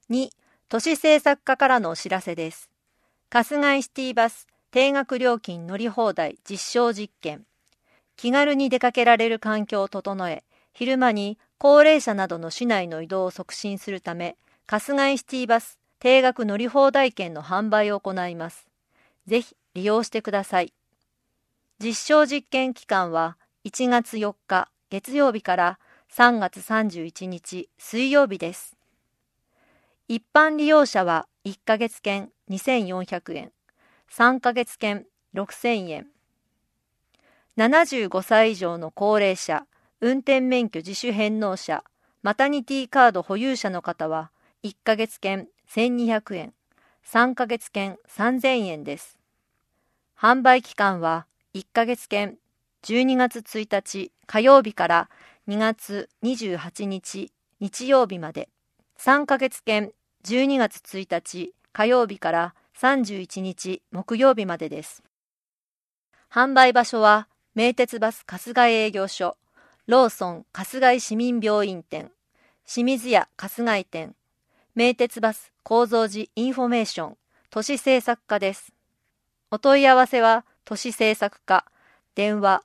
2、都市政策課からのお知らせです。春日井シティバス定額料金乗り放題実証実験。気軽に出かけられる環境を整え、昼間に高齢者などの市内の移動を促進するため、春日井シティバス定額乗り放題券の販売を行います。ぜひ利用してください。実証実験期間は1月4日月曜日から3月31日水曜日です。一般利用者は1ヶ月券2400円、3ヶ月券6000円。75歳以上の高齢者、運転免許自主返納者、マタニティカード保有者の方は1ヶ月券1200円、3ヶ月券3000円です。販売期間は1ヶ月券12月1日火曜日から2月28日日曜日まで、3ヶ月券12月1日火曜日から31日木曜日までです。販売場所は名鉄バス春日井営業所、ローソン春日井市民病院店、清水屋春日井店、名鉄バス構造寺インフォメーション、都市政策課です。お問い合わせは都市政策課、電話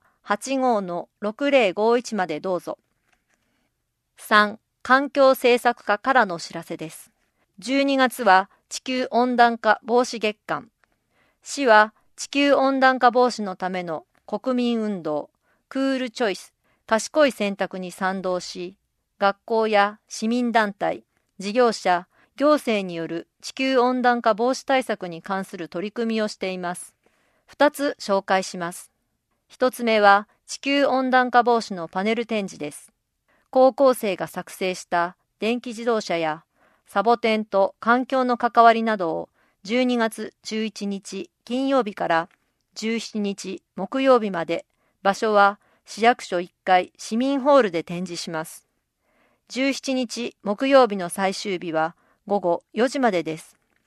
85-6051までどうぞ。3、環境政策課からのお知らせです。12月は地球温暖化防止月間。市は地球温暖化防止のための国民運動、クールチョイス、賢い選択に賛同し、学校や市民団体、事業者、行政による地球温暖化防止対策に関する取り組みをしています。2つ紹介します。1つ目は地球温暖化防止のパネル展示です。高校生が作成した電気自動車やサボテンと環境の関わりなどを12月11日金曜日から17日木曜日まで、場所は市役所1階市民ホールで展示します。17日木曜日の最終日は午後4時までです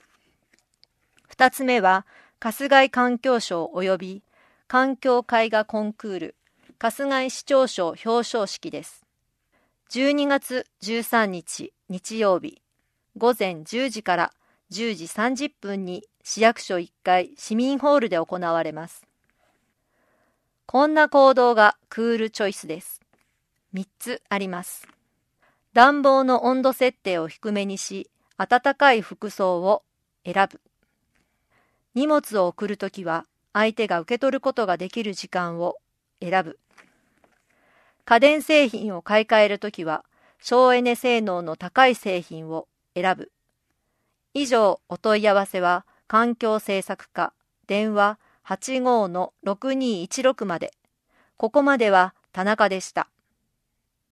。2つ目は春日井環境賞及び環境絵画コンクール春日井市長賞表彰式です。12月13日日曜日午前10時から10時30分に市役所1階市民ホールで行われます。こんな行動がクールチョイスです。3つあります。暖房の温度設定を低めにし、暖かい服装を選ぶ。荷物を送るときは相手が受け取ることができる時間を選ぶ。家電製品を買い替えるときは省エネ性能の高い製品を選ぶ。以上、お問い合わせは環境政策課、電話85-6216まで。ここまでは田中でした。